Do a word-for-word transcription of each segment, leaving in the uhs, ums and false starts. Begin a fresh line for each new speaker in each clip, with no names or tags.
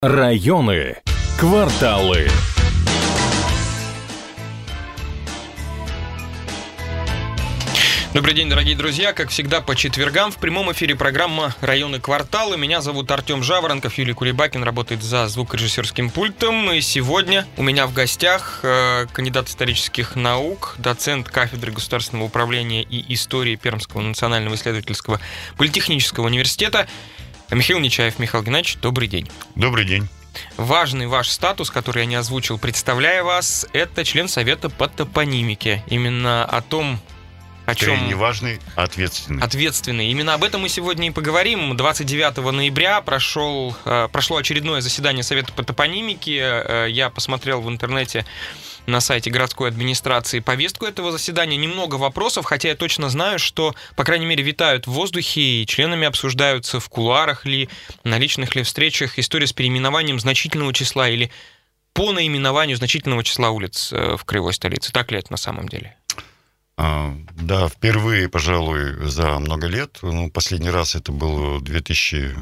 Районы, кварталы.
Добрый день, дорогие друзья. Как всегда, по четвергам в прямом эфире программа «Районы, кварталы». Меня зовут Артем Жаворонков, Юлий Кулебакин работает за звукорежиссерским пультом. И сегодня у меня в гостях э, кандидат исторических наук, доцент кафедры государственного управления и истории Пермского национального исследовательского политехнического университета Михаил Нечаев. Михаил Геннадьевич, добрый день.
Добрый день.
Важный ваш статус, который я не озвучил, представляя вас, это член Совета по топонимике. Именно о том, о чем...
Не важный, а ответственный.
Ответственный. Именно об этом мы сегодня и поговорим. двадцать девятого ноября прошел, прошло очередное заседание Совета по топонимике. Я посмотрел в интернете на сайте городской администрации повестку этого заседания. Немного вопросов, хотя я точно знаю, что, по крайней мере, витают в воздухе и членами обсуждаются в кулуарах ли, на личных ли встречах история с переименованием значительного числа или по наименованию значительного числа улиц в краевой столице. Так ли это на самом деле?
А, да, впервые, пожалуй, за много лет. Ну, последний раз это был две тысячи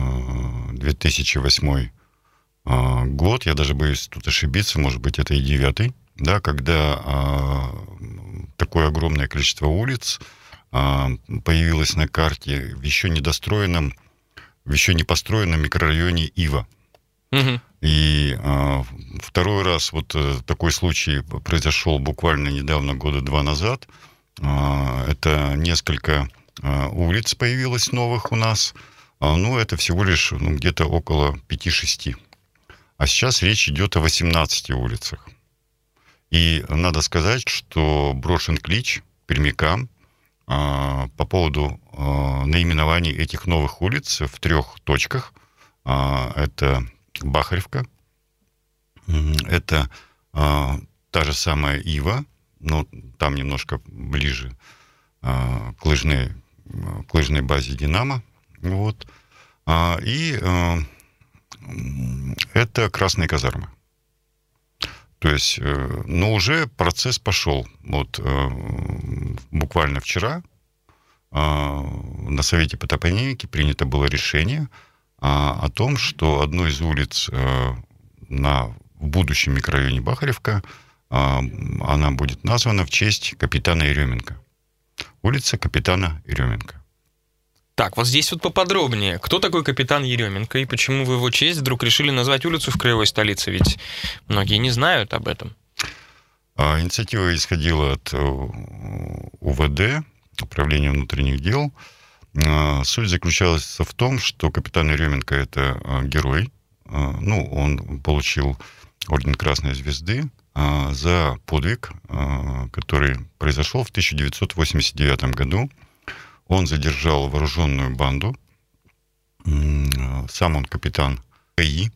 восьмой год, я даже боюсь тут ошибиться, может быть, это и девятый, да, когда а, такое огромное количество улиц а, появилось на карте в еще недостроенном, в еще не построенном микрорайоне Ива. Угу. И а, второй раз вот такой случай произошел буквально недавно, года два назад. А, это несколько а, улиц появилось новых у нас, а, ну, это всего лишь ну, где-то около пяти-шести. А сейчас речь идет о восемнадцати улицах. И надо сказать, что брошен клич пермякам а, по поводу а, наименований этих новых улиц в трех точках. А, это Бахаревка, это а, та же самая Ива, но там немножко ближе а, к, лыжной, к лыжной базе «Динамо». Вот. А, и... А, это Красные казармы. То есть, но уже процесс пошел. Вот буквально вчера на Совете по топонимике принято было решение о том, что одной из улиц на, в будущем микрорайоне Бахаревка она будет названа в честь капитана Еременко. Улица капитана Еременко.
Так, вот здесь вот поподробнее. Кто такой капитан Еременко и почему в его честь вдруг решили назвать улицу в краевой столице? Ведь многие не знают об этом.
Инициатива исходила от УВД, Управления внутренних дел. Суть заключалась в том, что капитан Еременко – это герой. Ну, он получил орден Красной Звезды за подвиг, который произошел в тысяча девятьсот восемьдесят девятом году. Он задержал вооруженную банду. Сам он капитан КАИ.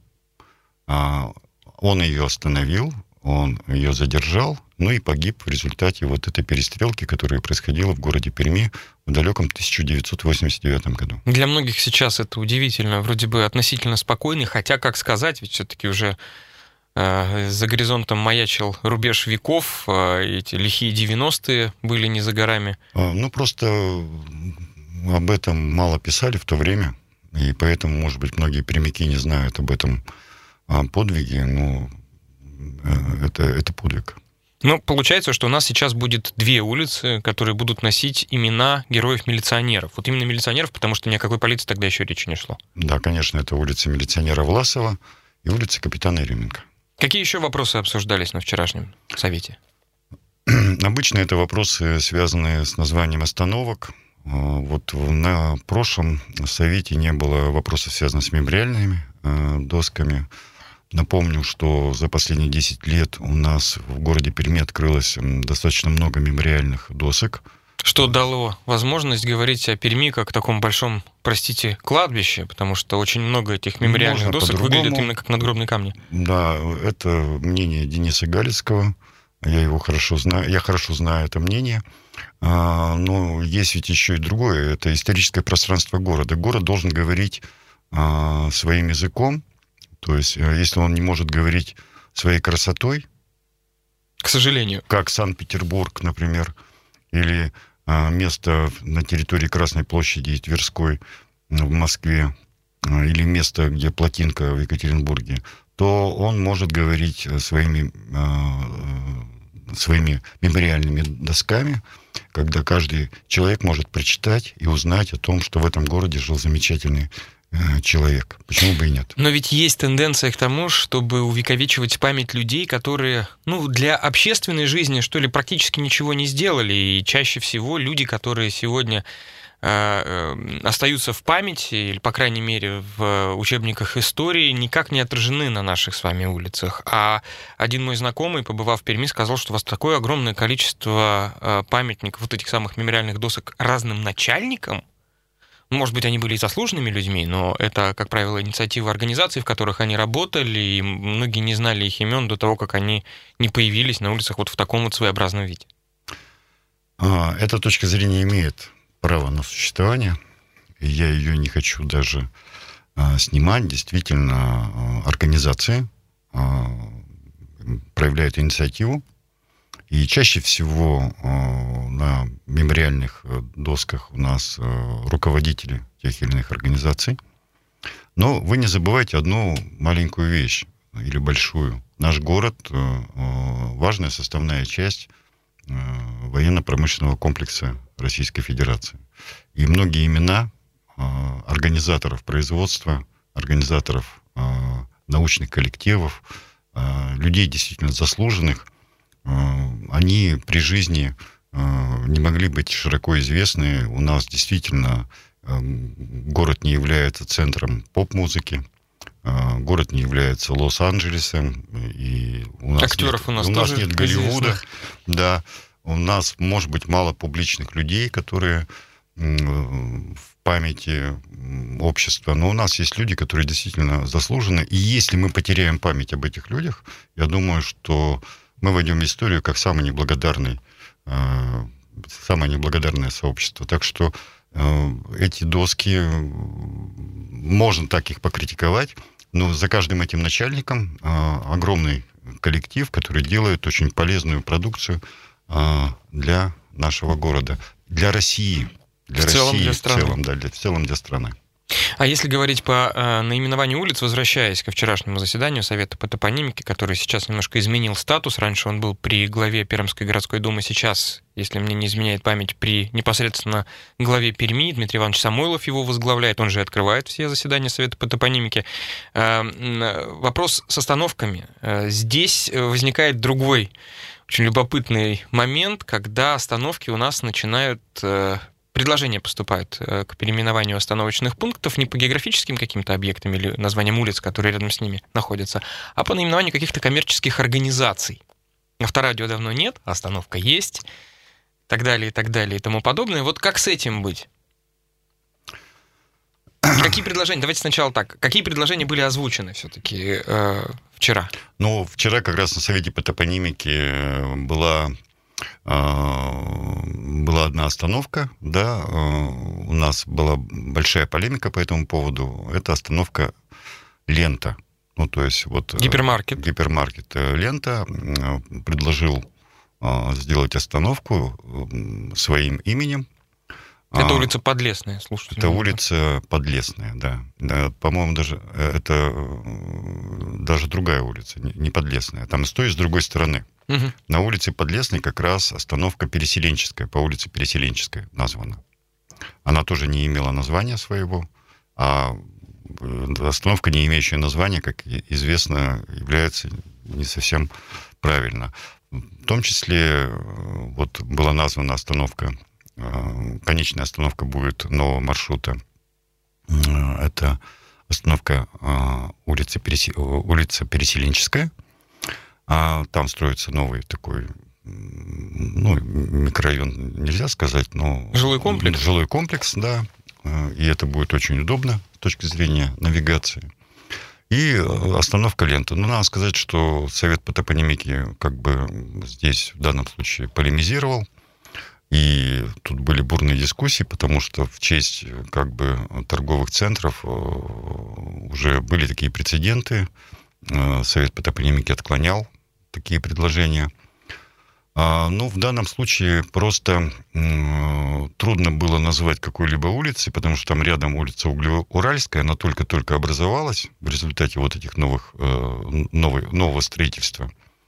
Он ее остановил, он ее задержал, ну и погиб в результате вот этой перестрелки, которая происходила в городе Перми в далеком тысяча девятьсот восемьдесят девятом году.
Для многих сейчас это удивительно, вроде бы относительно спокойный, хотя, как сказать, ведь все-таки уже э, за горизонтом маячил рубеж веков, э, эти лихие девяностые были не за горами.
Ну, просто об этом мало писали в то время, и поэтому, может быть, многие пермяки не знают об этом подвиге, но это, это подвиг.
Ну, получается, что у нас сейчас будет две улицы, которые будут носить имена героев-милиционеров. Вот именно милиционеров, потому что ни о какой полиции тогда еще речи не шло.
Да, конечно, это улица милиционера Власова и улица капитана Еременко.
Какие еще вопросы обсуждались на вчерашнем совете?
Обычно это вопросы, связанные с названием остановок. Вот на прошлом совете не было вопросов, связанных с мемориальными досками. Напомню, что за последние десять лет у нас в городе Перми открылось достаточно много мемориальных досок.
Что дало возможность говорить о Перми как о таком большом, простите, кладбище, потому что очень много этих мемориальных Можно досок выглядят именно как надгробные камни.
Да, это мнение Дениса Галицкого. Я его хорошо знаю, я хорошо знаю это мнение. А, но есть ведь еще и другое. Это историческое пространство города. Город должен говорить а, своим языком. То есть, если он не может говорить своей красотой,
к сожалению,
как Санкт-Петербург, например, или а, место на территории Красной площади и Тверской в Москве, или место, где плотинка в Екатеринбурге, то он может говорить своими, своими мемориальными досками, когда каждый человек может прочитать и узнать о том, что в этом городе жил замечательный человек. Почему бы и нет?
Но ведь есть тенденция к тому, чтобы увековечивать память людей, которые, ну, для общественной жизни, что ли, практически ничего не сделали. И чаще всего люди, которые сегодня остаются в памяти, или, по крайней мере, в учебниках истории, никак не отражены на наших с вами улицах. А один мой знакомый, побывав в Перми, сказал, что у вас такое огромное количество памятников, вот этих самых мемориальных досок разным начальникам. Может быть, они были и заслуженными людьми, но это, как правило, инициативы организаций, в которых они работали, и многие не знали их имен до того, как они не появились на улицах вот в таком вот своеобразном виде.
Эта точка зрения имеет право на существование, и я ее не хочу даже а, снимать. Действительно, а, организации а, проявляют инициативу, и чаще всего а, на мемориальных досках у нас а, руководители тех или иных организаций. Но вы не забывайте одну маленькую вещь, или большую. Наш город а, важная составная часть военно-промышленного комплекса Российской Федерации. И многие имена э, организаторов производства, организаторов э, научных коллективов, э, людей действительно заслуженных, э, они при жизни э, не могли быть широко известны. У нас действительно э, город не является центром поп-музыки, э, город не является Лос-Анджелесом, и у нас
актеров
нет,
у нас,
у нас
тоже
нет Голливуда.
известных.
Да. У нас, может быть, мало публичных людей, которые в памяти общества, но у нас есть люди, которые действительно заслужены. И если мы потеряем память об этих людях, я думаю, что мы войдем в историю как самый неблагодарный, самое неблагодарное сообщество. Так что эти доски, можно так их покритиковать, но за каждым этим начальником огромный коллектив, который делает очень полезную продукцию для нашего города, для России, для
в
России,
целом для
в
страны.
целом, да, для, в целом для страны.
А если говорить по э, наименованию улиц, возвращаясь ко вчерашнему заседанию Совета по топонимике, который сейчас немножко изменил статус, раньше он был при главе Пермской городской думы, сейчас, если мне не изменяет память, при непосредственно главе Перми, Дмитрий Иванович Самойлов его возглавляет, он же открывает все заседания Совета по топонимике. Э, вопрос с остановками. Э, здесь возникает другой очень любопытный момент, когда остановки у нас начинают... Э, предложения поступают э, к переименованию остановочных пунктов не по географическим каким-то объектам или названиям улиц, которые рядом с ними находятся, а по наименованию каких-то коммерческих организаций. Авторадио давно нет, остановка есть, и так далее, и так далее, и тому подобное. Вот как с этим быть? Какие предложения? Давайте сначала так. Какие предложения были озвучены все-таки э, вчера?
Ну, вчера как раз на Совете по топонимике была, была одна остановка, да, у нас была большая полемика по этому поводу. Это остановка «Лента». Ну, то есть вот...
Гипермаркет.
Гипермаркет «Лента» предложил сделать остановку своим именем.
Это улица Подлесная, слушайте.
Это улица Подлесная, да. да. По-моему, даже это даже другая улица, не Подлесная. Там и с той, и с другой стороны. Угу. На улице Подлесной как раз остановка Переселенческая, по улице Переселенческая названа. Она тоже не имела названия своего, а остановка, не имеющая названия, как известно, является не совсем правильно. В том числе вот была названа остановка, конечная остановка будет нового маршрута. Это остановка улица, Пересе... улица Переселенческая. Там строится новый такой, ну, микрорайон, нельзя сказать, но...
Жилой комплекс?
Жилой комплекс, да. И это будет очень удобно с точки зрения навигации. И остановка «Лента». Ну, надо сказать, что Совет по топонимике как бы здесь в данном случае полемизировал. И тут были бурные дискуссии, потому что в честь как бы торговых центров уже были такие прецеденты. Совет по топонимике отклонял такие предложения. Ну, в данном случае просто трудно было назвать какой-либо улицей, потому что там рядом улица Углеуральская, она только-только образовалась в результате вот этих новых, новой, нового строительства.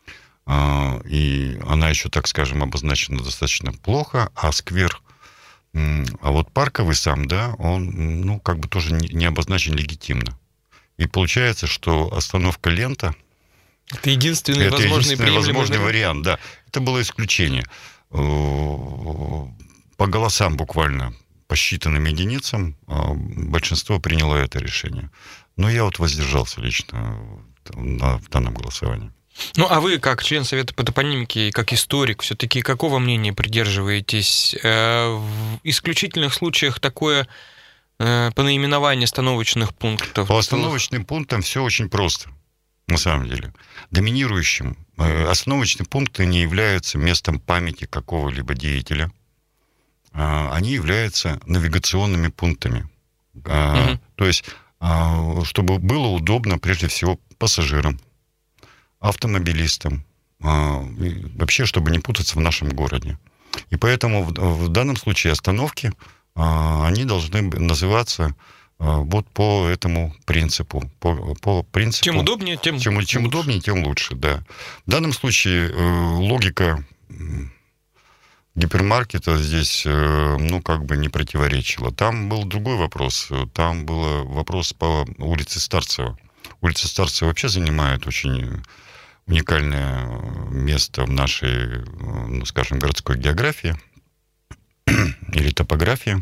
И она еще, так скажем, обозначена достаточно плохо, а сквер, а вот парковый сам, да, он, ну, как бы тоже не обозначен легитимно. И получается, что остановка «Лента»
это единственный
это
возможный,
единственный возможный
вариант.
вариант, да. Это было исключение. По голосам буквально, по считанным единицам, большинство приняло это решение. Но я вот воздержался лично в данном голосовании.
Ну, а вы, как член Совета по топонимике и как историк, все-таки какого мнения придерживаетесь? В исключительных случаях такое по наименованию остановочных пунктов?
По остановочным пунктам все очень просто. На самом деле. Доминирующим остановочные пункты не являются местом памяти какого-либо деятеля. Они являются навигационными пунктами. Mm-hmm. То есть, чтобы было удобно, прежде всего, пассажирам, автомобилистам, вообще, чтобы не путаться в нашем городе. И поэтому в данном случае остановки, они должны называться вот по этому принципу. По, по принципу
чем удобнее, тем,
чем, чем
лучше.
удобнее, тем лучше, да. В данном случае э, логика гипермаркета здесь, э, ну, как бы не противоречила. Там был другой вопрос. Там был вопрос по улице Старцева. Улица Старцева вообще занимает очень уникальное место в нашей, ну, скажем, городской географии или топографии.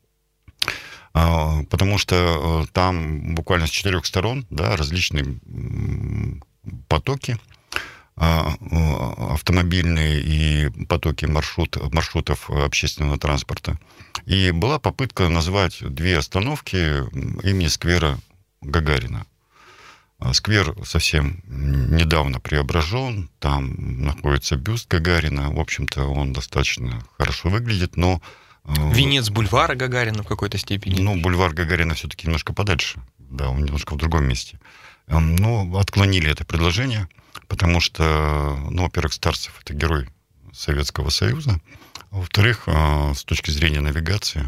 Потому что там буквально с четырех сторон, да, различные потоки автомобильные и потоки маршрут, маршрутов общественного транспорта. И была попытка назвать две остановки имени сквера Гагарина. Сквер совсем недавно преображен, там находится бюст Гагарина. В общем-то, он достаточно хорошо выглядит, но
венец бульвара Гагарина в какой-то степени.
Ну, бульвар Гагарина все-таки немножко подальше. Да, он немножко в другом месте. Но отклонили это предложение, потому что, ну, во-первых, Старцев — это герой Советского Союза. А во-вторых, с точки зрения навигации,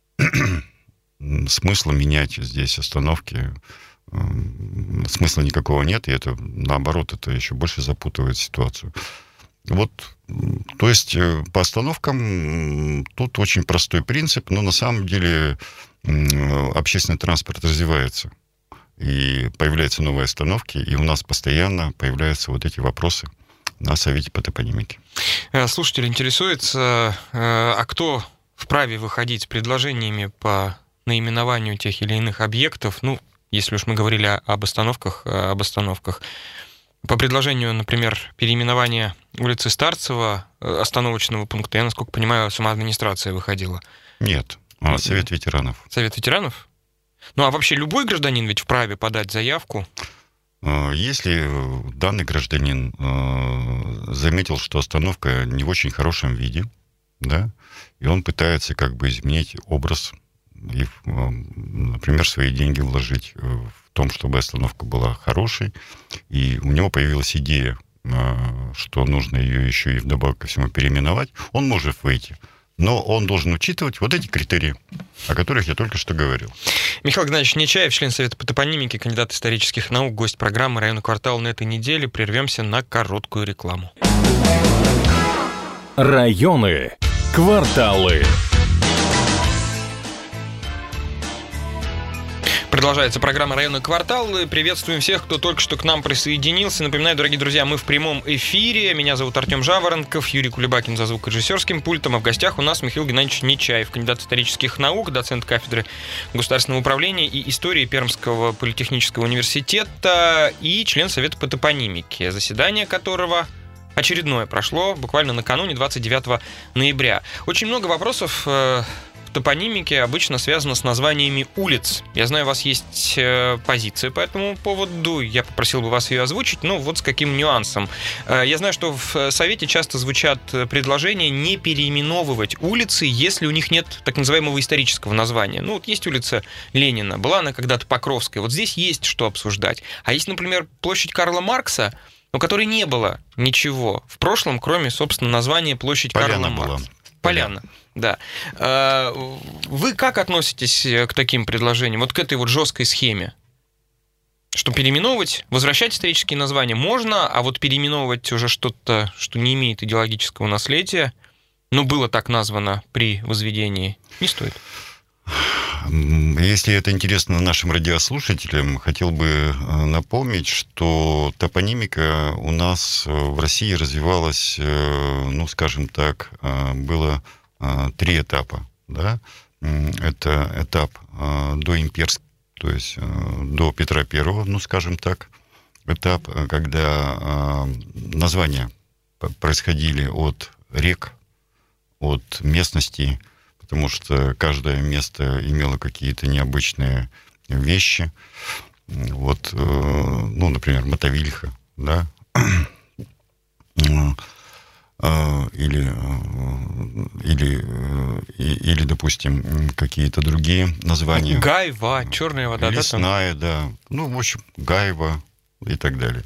смысла менять здесь остановки смысла никакого нет, и это, наоборот, это еще больше запутывает ситуацию. Вот, то есть по остановкам тут очень простой принцип, но на самом деле общественный транспорт развивается, и появляются новые остановки, и у нас постоянно появляются вот эти вопросы на Совете по топонимике.
Слушатель интересуется, а кто вправе выходить с предложениями по наименованию тех или иных объектов, ну, если уж мы говорили об остановках, об остановках. По предложению, например, переименования улицы Старцева, остановочного пункта, я, насколько понимаю, сама администрация выходила.
Нет, а Совет ветеранов.
Совет ветеранов? Ну, а вообще любой гражданин ведь вправе подать заявку?
Если данный гражданин заметил, что остановка не в очень хорошем виде, да, и он пытается как бы изменить образ и, например, свои деньги вложить в том, чтобы остановка была хорошей, и у него появилась идея, что нужно ее еще и вдобавок ко всему переименовать, он может выйти. Но он должен учитывать вот эти критерии, о которых я только что говорил.
Михаил Геннадьевич Нечаев, член Совета по топонимике, кандидат исторических наук, гость программы «Районный квартал» на этой неделе. Прервемся на короткую рекламу.
Районы, кварталы.
Продолжается программа «Районный квартал». Приветствуем всех, кто только что к нам присоединился. Напоминаю, дорогие друзья, мы в прямом эфире. Меня зовут Артем Жаворонков, Юрий Кулебакин за звукорежиссерским пультом. А в гостях у нас Михаил Геннадьевич Нечаев, кандидат исторических наук, доцент кафедры государственного управления и истории Пермского политехнического университета и член Совета по топонимике, заседание которого очередное прошло буквально накануне, двадцать девятого ноября. Очень много вопросов в топонимике обычно связано с названиями улиц. Я знаю, у вас есть э, позиция по этому поводу. Я попросил бы вас ее озвучить, но вот с каким нюансом. Э, я знаю, что в Совете часто звучат предложения не переименовывать улицы, если у них нет так называемого исторического названия. Ну, вот есть улица Ленина, была она когда-то Покровская. Вот здесь есть что обсуждать. А есть, например, площадь Карла Маркса, у которой не было ничего в прошлом, кроме, собственно, названия площадь Карла Маркса. Поляна, да. Вы как относитесь к таким предложениям, вот к этой вот жесткой схеме? Что переименовывать, возвращать исторические названия можно, а вот переименовывать уже что-то, что не имеет идеологического наследия, но было так названо при возведении, не стоит.
Если это интересно нашим радиослушателям, хотел бы напомнить, что топонимика у нас в России развивалась, ну, скажем так, было три этапа. Да? Это этап доимперский, то есть до Петра Первого, ну, скажем так, этап, когда названия происходили от рек, от местностей, потому что каждое место имело какие-то необычные вещи. Вот, ну, например, Мотовилиха, да, или, или, или, допустим, какие-то другие названия.
Гайва, Черная вода.
Лесная, да, да. Ну, в общем, Гаева и так далее.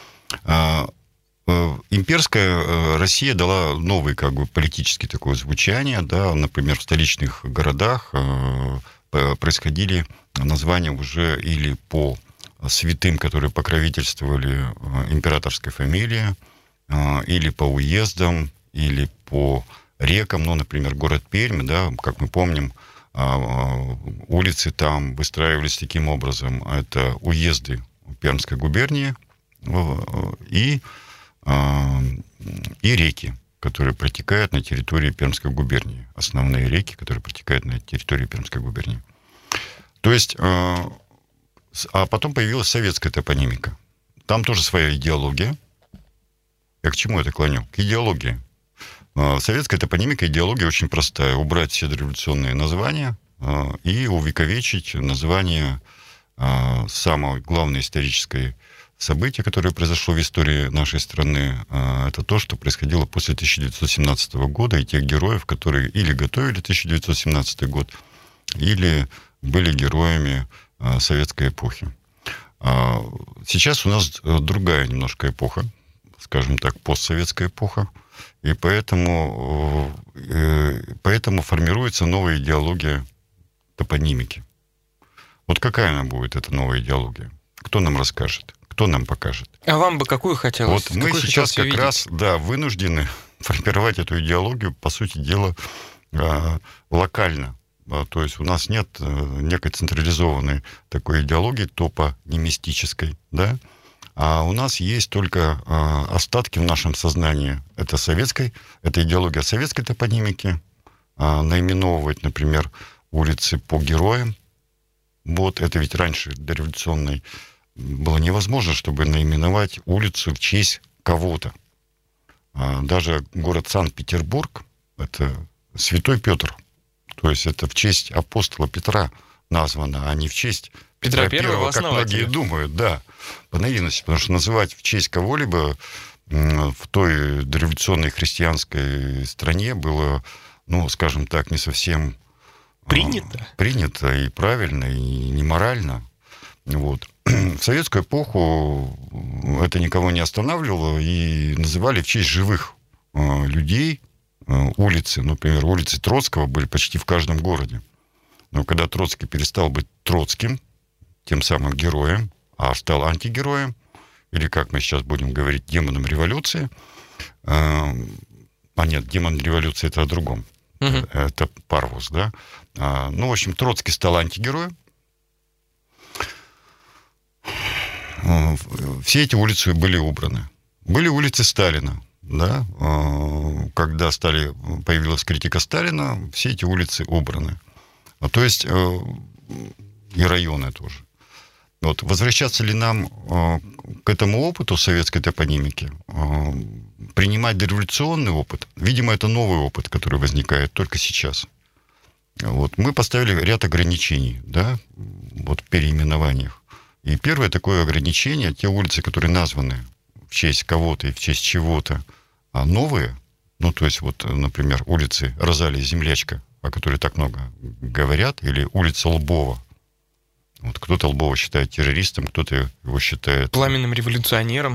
Имперская Россия дала новое, как бы, политическое такое звучание, да, например, в столичных городах происходили названия уже или по святым, которые покровительствовали императорской фамилии, или по уездам, или по рекам, ну, например, город Пермь, да, как мы помним, улицы там выстраивались таким образом, это уезды Пермской губернии и и реки, которые протекают на территории Пермской губернии. Основные реки, которые протекают на территории Пермской губернии. То есть, а потом появилась советская топонимика. Там тоже своя идеология. Я к чему это клоню? К идеологии. Советская топонимика, идеология очень простая. Убрать все дореволюционные названия и увековечить название самой главной исторической событие, которое произошло в истории нашей страны, это то, что происходило после тысяча девятьсот семнадцатого года, и тех героев, которые или готовили тысяча девятьсот семнадцатый год, или были героями советской эпохи. Сейчас у нас другая немножко эпоха, скажем так, постсоветская эпоха, и поэтому, поэтому формируется новая идеология топонимики. Вот какая она будет, эта новая идеология? Кто нам расскажет? Кто нам покажет?
А вам бы какую хотелось?
Вот мы
какую
сейчас как
видеть?
раз, да, вынуждены формировать эту идеологию, по сути дела, локально. То есть у нас нет некой централизованной такой идеологии, топонимистической, да, а у нас есть только остатки в нашем сознании. Это советской, это идеология советской топонимики, наименовывать, например, улицы по героям. Вот, это ведь раньше дореволюционной было невозможно, чтобы наименовать улицу в честь кого-то. Даже город Санкт-Петербург, это Святой Петр, то есть это в честь апостола Петра названо, а не в честь Петра, Петра Первого, как многие думают, да, по наивности, потому что называть в честь кого-либо в той дореволюционной христианской стране было, ну, скажем так, не совсем
принято,
принято и правильно, и не морально. Вот. В советскую эпоху это никого не останавливало, и называли в честь живых э, людей э, улицы. Например, улицы Троцкого были почти в каждом городе. Но когда Троцкий перестал быть Троцким, тем самым героем, а стал антигероем, или, как мы сейчас будем говорить, демоном революции, э, а нет, демон революции — это о другом. Uh-huh. Это Парвус, да? А, ну, в общем, Троцкий стал антигероем. Все эти улицы были убраны. Были улицы Сталина, да? Когда стали, появилась критика Сталина, все эти улицы убраны. А, то есть и районы тоже. Вот. Возвращаться ли нам к этому опыту советской топонимики, принимать дореволюционный опыт? Видимо, это новый опыт, который возникает только сейчас. Вот. Мы поставили ряд ограничений, да, вот в переименованиях. И первое такое ограничение, те улицы, которые названы в честь кого-то и в честь чего-то, а новые, ну, то есть, вот, например, улицы Розалия Землячка, о которой так много говорят, или улица Лбова. Вот кто-то Лбова считает террористом, кто-то его считает...
Пламенным революционером.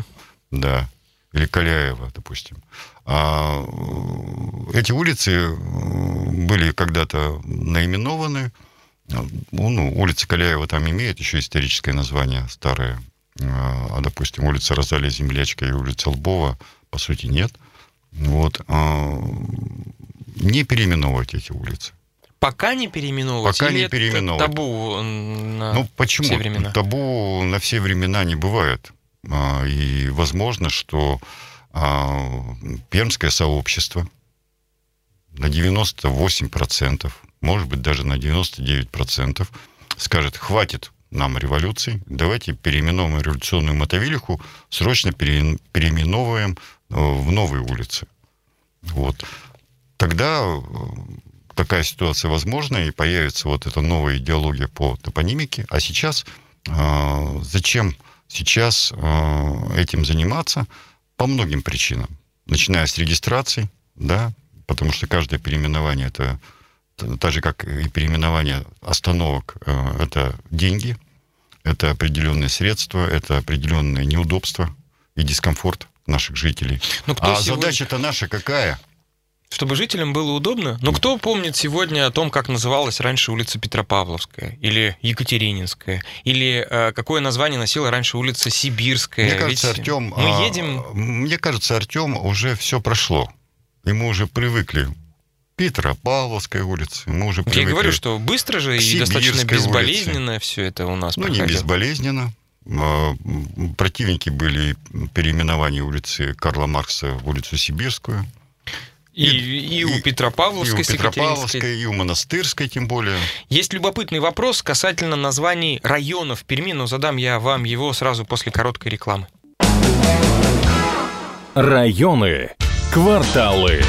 да, или Каляева, допустим. А эти улицы были когда-то наименованы. Ну, улица Каляева там имеет еще историческое название старое. А, допустим, улица Розалия Землячка и улица Лбова, по сути, нет. Вот. А, не переименовывать эти улицы.
Пока не переименовывать?
Пока
или
не переименовывать.
Это табу на
ну, почему?
все времена?
Табу на все времена не бывает. А, и возможно, что а, пермское сообщество на девяносто восемь процентов, может быть, даже на девяносто девять процентов скажет: хватит нам революции, давайте переименуем революционную Мотовилиху, срочно пере, переименовываем в новые улицы. Вот. Тогда такая ситуация возможна, и появится вот эта новая идеология по топонимике. А сейчас э, зачем сейчас э, этим заниматься? По многим причинам. Начиная с регистрации, да, потому что каждое переименование, это так же, как и переименование остановок, э, это деньги, это определенные средства, это определенные неудобства и дискомфорт наших жителей.
Но кто
а
сегодня...
задача-то наша какая?
Чтобы жителям было удобно. Но кто помнит сегодня о том, как называлась раньше улица Петропавловская, или Екатерининская, или э, какое название носила раньше улица Сибирская?
Мне кажется, Ведь Артем,
мы едем...
Мне кажется, Артем уже все прошло. И мы уже привыкли. Петропавловская улица. Мы уже привыкли.
Я говорю, что быстро же и достаточно безболезненно улице. Все это у нас
Ну,
проходило.
Не безболезненно. Противники были переименования улицы Карла Маркса в улицу Сибирскую.
И, и, и у Петропавловской,
и у Петропавловской, и у Монастырской, тем более.
Есть любопытный вопрос касательно названий районов Перми, но задам я вам его сразу после короткой рекламы.
Районы, кварталы.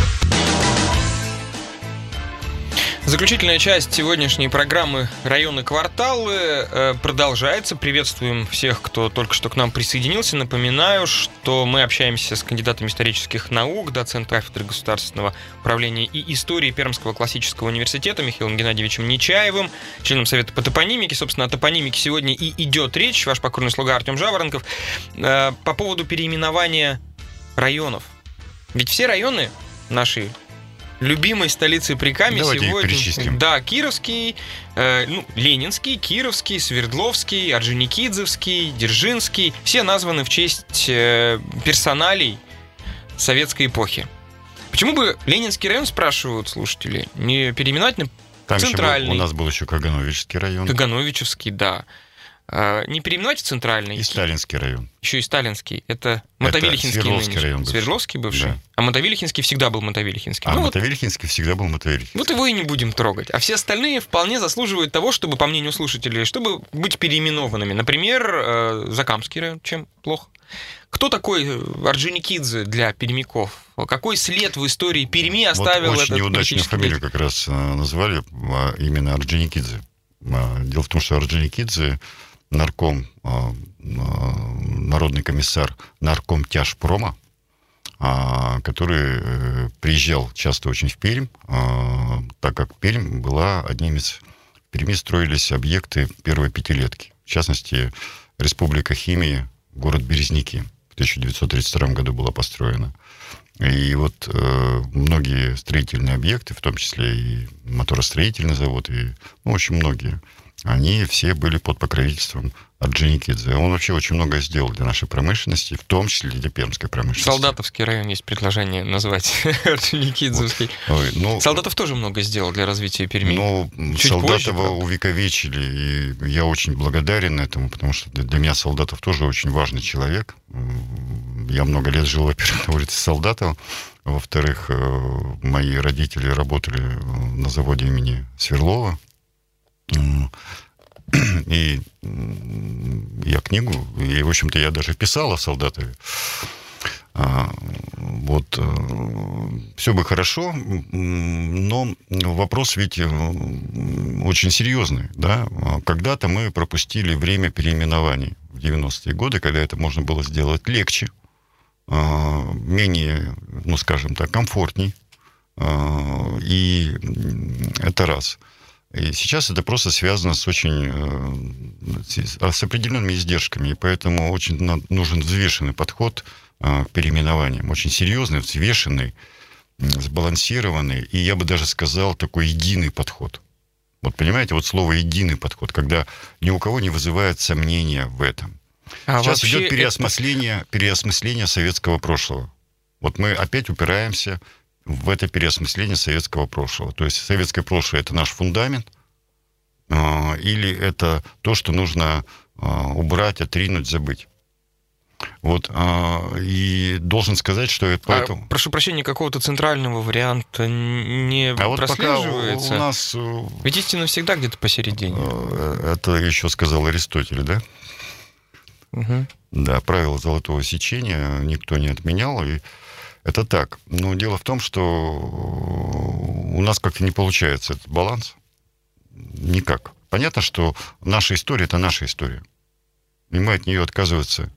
Заключительная часть сегодняшней программы «Районы, кварталы» продолжается. Приветствуем всех, кто только что к нам присоединился. Напоминаю, что мы общаемся с кандидатом исторических наук, доцентом кафедры государственного управления и истории Пермского классического университета Михаилом Геннадьевичем Нечаевым, членом Совета по топонимике. Собственно, о топонимике сегодня и идет речь. Ваш покорный слуга Артем Жаворонков. По поводу переименования районов. Ведь все районы нашей любимой столицы Прикамья
Давайте
сегодня...
их перечислим.
Да, Кировский, э, ну, Ленинский, Кировский, Свердловский, Орджоникидзевский, Дзержинский. Все названы в честь э, персоналей советской эпохи. Почему бы Ленинский район, спрашивают слушатели, не переименовать на
Там
центральный?
Был, у нас был еще Кагановический район.
Кагановичевский, да. Не переименовать в центральный.
И Сталинский район.
Еще и Сталинский. Это Мотовилихинский.
Это Свердловский район бывший.
Свердловский бывший. Да. А Мотовилихинский всегда был Мотовилихинский.
А
ну,
Мотовилихинский вот, всегда был Мотовилихинский.
Вот его и не будем трогать. А все остальные вполне заслуживают того, чтобы, по мнению слушателей, чтобы быть переименованными. Например, Закамский район. Чем плохо? Кто такой Орджоникидзе для пермяков? Какой след в истории Перми оставил
вот
этот
очень неудачную фамилию как раз назвали, именно Орджоникидзе. Дело в том, что Орджоникидзе нарком, народный комиссар наркомтяжпрома, который приезжал часто очень в Пермь, так как Пермь была одним из... В Перми строились объекты первой пятилетки. В частности, Республика Химии, город Березники в тысяча девятьсот тридцать втором году была построена. И вот э, многие строительные объекты, в том числе и моторостроительный завод, и ну, очень многие, они все были под покровительством Орджоникидзе. Он вообще очень многое сделал для нашей промышленности, в том числе для пермской промышленности.
Солдатовский район есть предложение назвать Орджоникидзевский. Вот. Ну, Солдатов тоже много сделал для развития Перми.
Ну,
Чуть
Солдатова
позже,
увековечили, и я очень благодарен этому, потому что для меня Солдатов тоже очень важный человек. Я много лет жил, во-первых, на улице Солдатова, во-вторых, мои родители работали на заводе имени Сверлова. И я книгу, и, в общем-то, я даже писал о Солдатове. Вот. Все бы хорошо, но вопрос ведь очень серьезный. Да? Когда-то мы пропустили время переименований в девяностые годы, когда это можно было сделать легче, менее, ну, скажем так, комфортней. И это раз. И сейчас это просто связано с очень с определенными издержками, и поэтому очень нужен взвешенный подход к переименованиям, очень серьезный, взвешенный, сбалансированный, и я бы даже сказал, такой единый подход. Вот понимаете, вот слово «единый подход», когда ни у кого не вызывает сомнения в этом. А сейчас идет переосмысление, это... переосмысление советского прошлого. Вот мы опять упираемся в это переосмысление советского прошлого. То есть советское прошлое — это наш фундамент, или это то, что нужно убрать, отринуть, забыть. Вот, и должен сказать, что это поэтому...
А, прошу прощения, какого-то центрального варианта не
а
прослеживается?
Вот у нас...
Ведь истина всегда где-то посередине.
Это еще сказал Аристотель, да?
Угу.
Да, правило золотого сечения никто не отменял, и это так. Но дело в том, что у нас как-то не получается этот баланс. Никак. Понятно, что наша история — это наша история. И мы от нее отказываться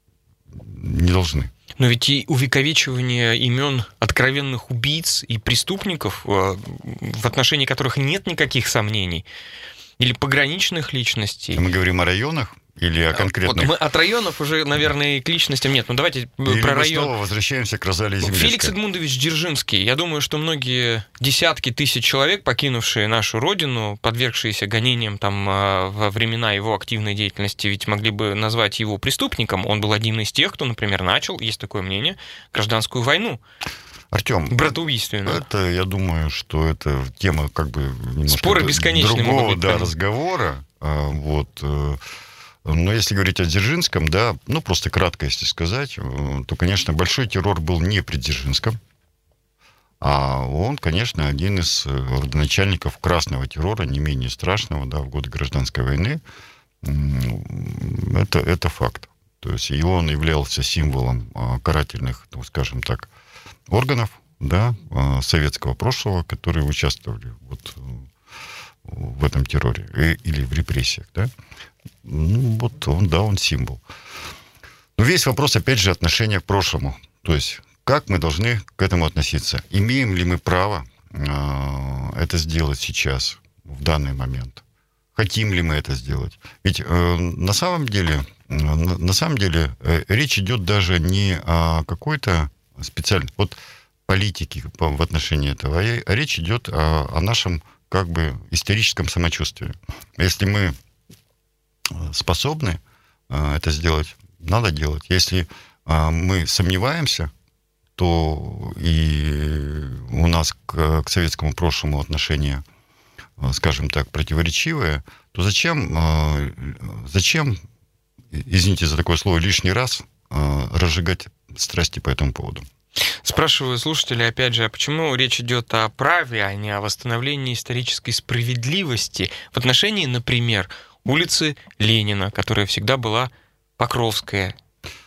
не должны.
Но ведь и увековечивание имен откровенных убийц и преступников, в отношении которых нет никаких сомнений, или пограничных личностей...
Мы говорим о районах или о конкретных...
Вот мы от районов уже, наверное, к личностям нет. Ну, давайте
или
про
мы
район.
снова возвращаемся к Розалии Землецкой.
Феликс Эдмундович Дзержинский. Я думаю, что многие десятки тысяч человек, покинувшие нашу родину, подвергшиеся гонениям там во времена его активной деятельности, ведь могли бы назвать его преступником. Он был один из тех, кто, например, начал, есть такое мнение, гражданскую войну.
Артем,
братоубийственную.
Это, я думаю, что это тема как бы немножко
споры бесконечные
другого да, разговора. Вот. Но если говорить о Дзержинском, да, ну просто кратко, если сказать, то, конечно, большой террор был не при Дзержинском, а он, конечно, один из родоначальников красного террора, не менее страшного, да, в годы Гражданской войны. Это, это факт. То есть и он являлся символом карательных, ну, скажем так, органов, да, советского прошлого, которые участвовали вот в этом терроре или в репрессиях, да. Ну, вот он, да, он символ. Но весь вопрос, опять же, отношения к прошлому. То есть, как мы должны к этому относиться? Имеем ли мы право э, это сделать сейчас, в данный момент? Хотим ли мы это сделать? Ведь э, на самом деле, э, на самом деле э, речь идет даже не о какой-то специальной вот, политике в отношении этого, а речь идет о, о нашем как бы историческом самочувствии. Если мы способны э, это сделать, надо делать. Если э, мы сомневаемся, то и у нас к, к советскому прошлому отношение, э, скажем так, противоречивое, то зачем, э, зачем, извините за такое слово, лишний раз э, разжигать страсти по этому поводу?
Спрашиваю слушателей, опять же, а почему речь идет о праве, а не о восстановлении исторической справедливости в отношении, например, улицы Ленина, которая всегда была Покровская?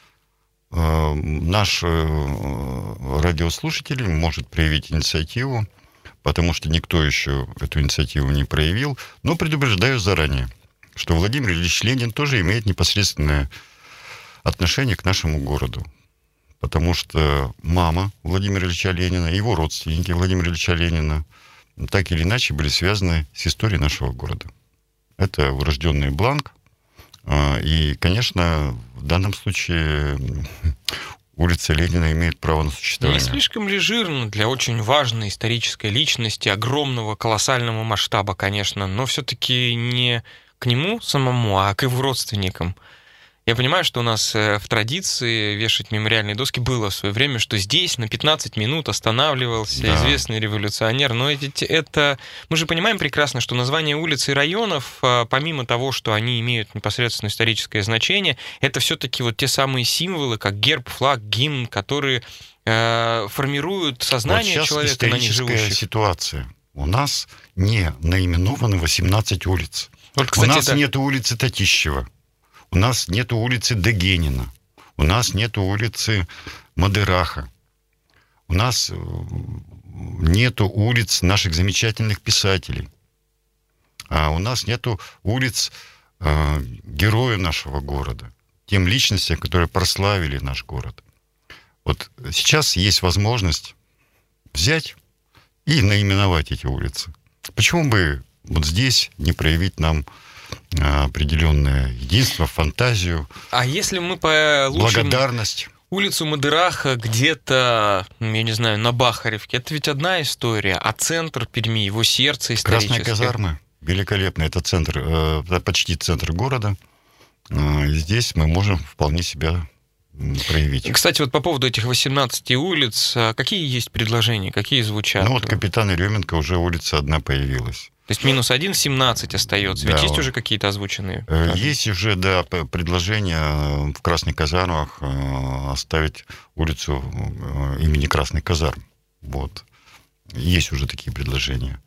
Наш радиослушатель может проявить инициативу, потому что никто еще эту инициативу не проявил, но предупреждаю заранее, что Владимир Ильич Ленин тоже имеет непосредственное отношение к нашему городу. Потому что мама Владимира Ильича Ленина, его родственники Владимира Ильича Ленина так или иначе были связаны с историей нашего города. Это урожденный Бланк. И, конечно, в данном случае улица Ленина имеет право на существование.
Не слишком ли жирно для очень важной исторической личности, огромного, колоссального масштаба, конечно, но все-таки не к нему самому, а к его родственникам? Я понимаю, что у нас в традиции вешать мемориальные доски было в свое время, что здесь на пятнадцать минут останавливался да. известный революционер. Но ведь это... Мы же понимаем прекрасно, что названия улиц и районов, помимо того, что они имеют непосредственно историческое значение, это все-таки вот те самые символы, как герб, флаг, гимн, которые э, формируют сознание вот человека на них живущих.
Сейчас ситуация. У нас не наименованы восемнадцать улиц. Вот, кстати, у нас это... нет улицы Татищева. У нас нет улицы Дегенина, у нас нет улицы Мадераха, у нас нет улиц наших замечательных писателей, а у нас нет улиц э, героя нашего города, тем личностям, которые прославили наш город. Вот сейчас есть возможность взять и наименовать эти улицы. Почему бы вот здесь не проявить нам определенное единство, фантазию,
а если мы получим
благодарность?
Улицу Мадыраха где-то, я не знаю, на Бахаревке, это ведь одна история, а центр Перми, его сердце историческое.
Красные казармы, великолепно, это центр, это почти центр города, здесь мы можем вполне себя проявить.
Кстати, вот по поводу этих восемнадцати улиц, какие есть предложения, какие звучат?
Ну вот Капитана Еременко уже улица одна появилась.
То есть минус один, семнадцать остается. Ведь да, есть уже какие-то озвученные?
Есть уже, да, предложение в Красных казармах оставить улицу имени Красных казарм. Вот. Есть уже такие предложения.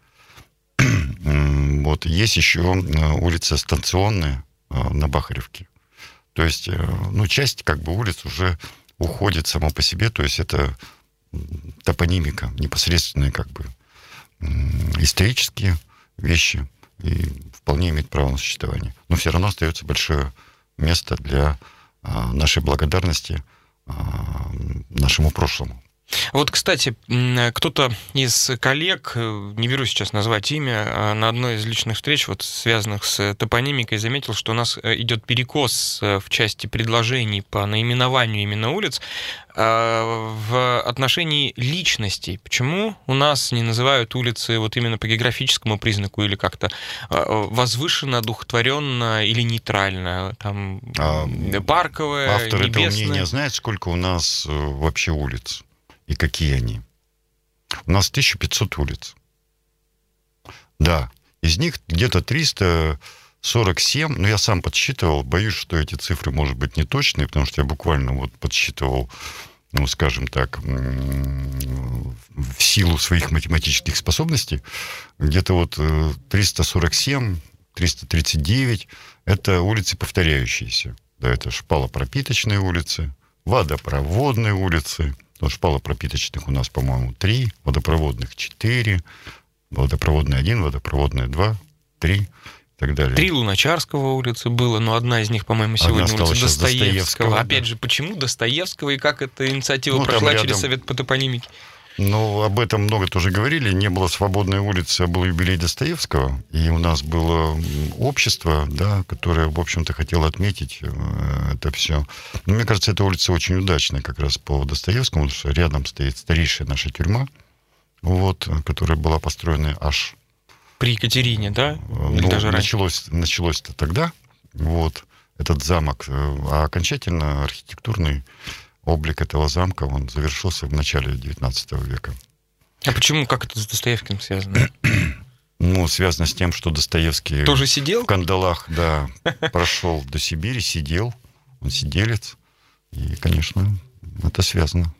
Вот. Есть еще улица Станционная на Бахаревке. То есть, ну, часть как бы улиц уже уходит само по себе, то есть это топонимика, непосредственные как бы исторические вещи и вполне имеет право на существование. Но все равно остается большое место для нашей благодарности нашему прошлому.
Вот, кстати, кто-то из коллег, не берусь сейчас назвать имя, на одной из личных встреч, вот, связанных с топонимикой, заметил, что у нас идет перекос в части предложений по наименованию именно улиц в отношении личностей. Почему у нас не называют улицы вот именно по географическому признаку или как-то возвышенно, одухотворенно или нейтрально? Там а парковая,
автор
небесная.
Этого мнения знает, сколько у нас вообще улиц? И какие они? У нас тысяча пятьсот улиц. Да, из них где-то триста сорок семь, но я сам подсчитывал, боюсь, что эти цифры, может быть, не точные, потому что я буквально вот подсчитывал, ну, скажем так, в силу своих математических способностей, где-то вот триста сорок семь, триста тридцать девять, это улицы повторяющиеся. Да, это шпалопропиточные улицы, водопроводные улицы. Шпалопропиточных у нас, по-моему, три, водопроводных четыре, водопроводная один, водопроводная два, три и так далее.
Три Луначарского улицы было, но одна из них, по-моему, сегодня улица Достоевского. Достоевского. Да. Опять же, почему Достоевского и как эта инициатива ну, прошла через Совет по топонимике?
Ну, об этом много тоже говорили. Не было свободной улицы, а был юбилей Достоевского. И у нас было общество, да, которое, в общем-то, хотело отметить это все. Но мне кажется, эта улица очень удачная как раз по Достоевскому, потому что рядом стоит старейшая наша тюрьма, вот, которая была построена аж...
При Екатерине, да?
Или ну, даже началось, началось-то тогда, вот, этот замок. А окончательно архитектурный облик этого замка, он завершился в начале девятнадцатого века.
А почему, как это с Достоевским связано?
Ну, связано с тем, что Достоевский...
Тоже сидел?
В кандалах, да, прошел до Сибири, сидел, он сиделец, и, конечно, это связано.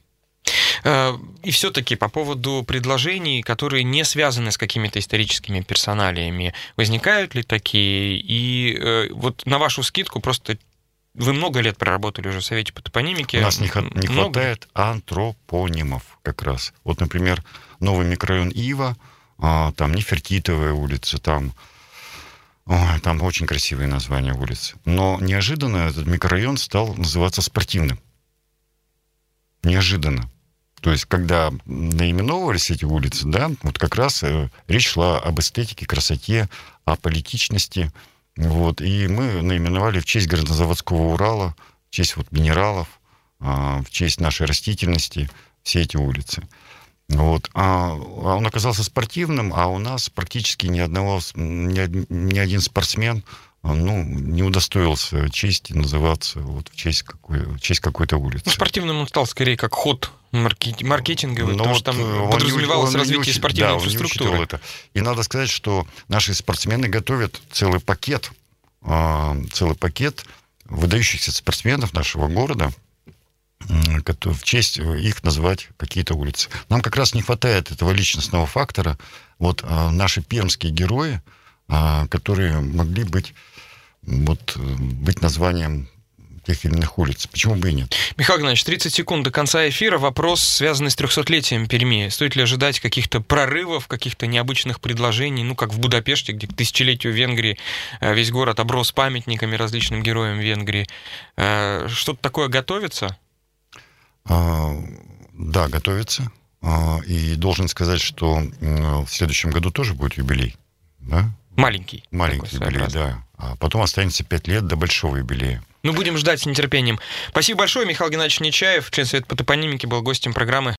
И все-таки по поводу предложений, которые не связаны с какими-то историческими персоналиями, возникают ли такие? И вот на вашу скидку просто... Вы много лет проработали уже в Совете по топонимике.
У нас не, не хватает антропонимов как раз. Вот, например, новый микрорайон Ива, там Нефертитовая улица, там, ой, там очень красивые названия улиц. Но неожиданно этот микрорайон стал называться спортивным. Неожиданно. То есть, когда наименовывались эти улицы, да, вот как раз речь шла об эстетике, красоте, о политичности. Вот, и мы наименовали в честь горнозаводского Урала, в честь вот минералов, в честь нашей растительности все эти улицы. Вот. А он оказался спортивным, а у нас практически ни одного, ни, ни один спортсмен ну, не удостоился чести называться вот в честь, какой, в честь какой-то улицы. Ну,
спортивным он стал скорее как ход маркетинговый, потому вот что там подразумевалось развитие учит, спортивной да, инфраструктуры.
Он это. И надо сказать, что наши спортсмены готовят целый пакет, целый пакет выдающихся спортсменов нашего города, в честь их называть какие-то улицы. Нам как раз не хватает этого личностного фактора. Вот наши пермские герои, которые могли быть, вот, быть названием тех или иных улиц. Почему бы и нет?
Михаил Геннадьевич, тридцать секунд до конца эфира. Вопрос, связанный с трехсотлетием Перми. Стоит ли ожидать каких-то прорывов, каких-то необычных предложений, ну, как в Будапеште, где к тысячелетию Венгрии весь город оброс памятниками различным героям Венгрии. Что-то такое готовится?
А, да, готовится. А, и должен сказать, что в следующем году тоже будет юбилей. Да?
Маленький.
Маленький юбилей, да. А потом останется пять лет до большого юбилея.
Ну, будем ждать с нетерпением. Спасибо большое. Михаил Геннадьевич Нечаев, член Совета по топонимике, был гостем программы